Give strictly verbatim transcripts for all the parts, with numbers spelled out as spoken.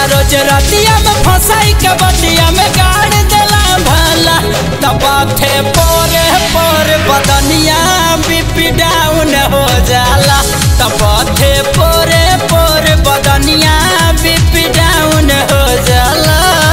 रोज रतिया में फंसाई के बतिया में गाड़ देला भला तबाथे पोरे पोरे बदनिया बीपी डाउन हो जाला तबाथे पोरे पोरे बदनिया बीपी डाउन हो जाला।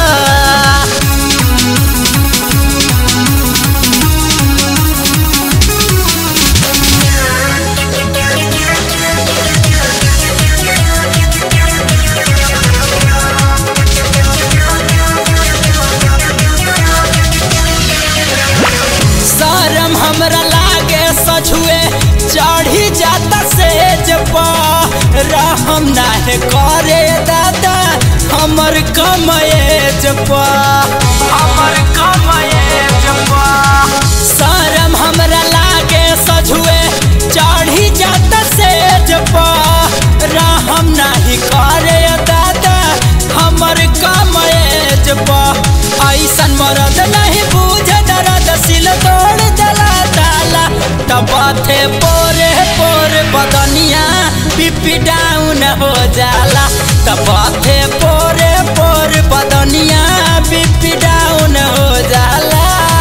शरम हमरा लागे सझुए चढ़ी जाता सेज पर रहम नाहे करे दादा हमर कमएज पर हमर कमएज पर शरम हमरा लागे सझुए चढ़ी जाता सेज पर रहम नाही करे दादा हमर कमएज पर ऐसन मरद नहीं बुझे दर्द सिल तोड़ जला ताला तबाथे पोरे पोरे बदनिया बीपी डाउन हो जाला तबाथे पोरे पोरे बदनिया बीपी डाउन हो जाला।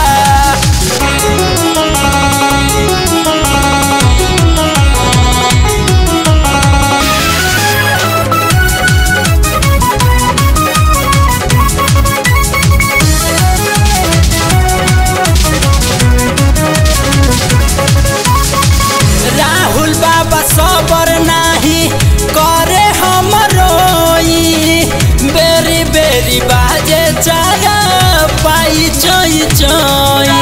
राहुल बाबा सबर नाही करे हमरोई बेरी बेरी बाजे चारा पाई चोई चोई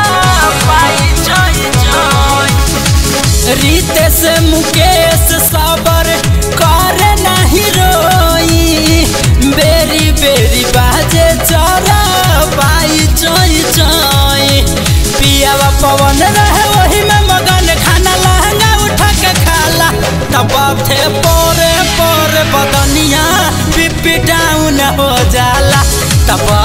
रितेश मुकेश सबर करे नहीं रोई बेरी बेरी बाजे चारा पाई चोई चोई पियावा पवन रहे वही में मगन खाना लहंगा उठा के खाला तबाथे पोरे पोरे बदनिया बीपी डाउन हो जाला तब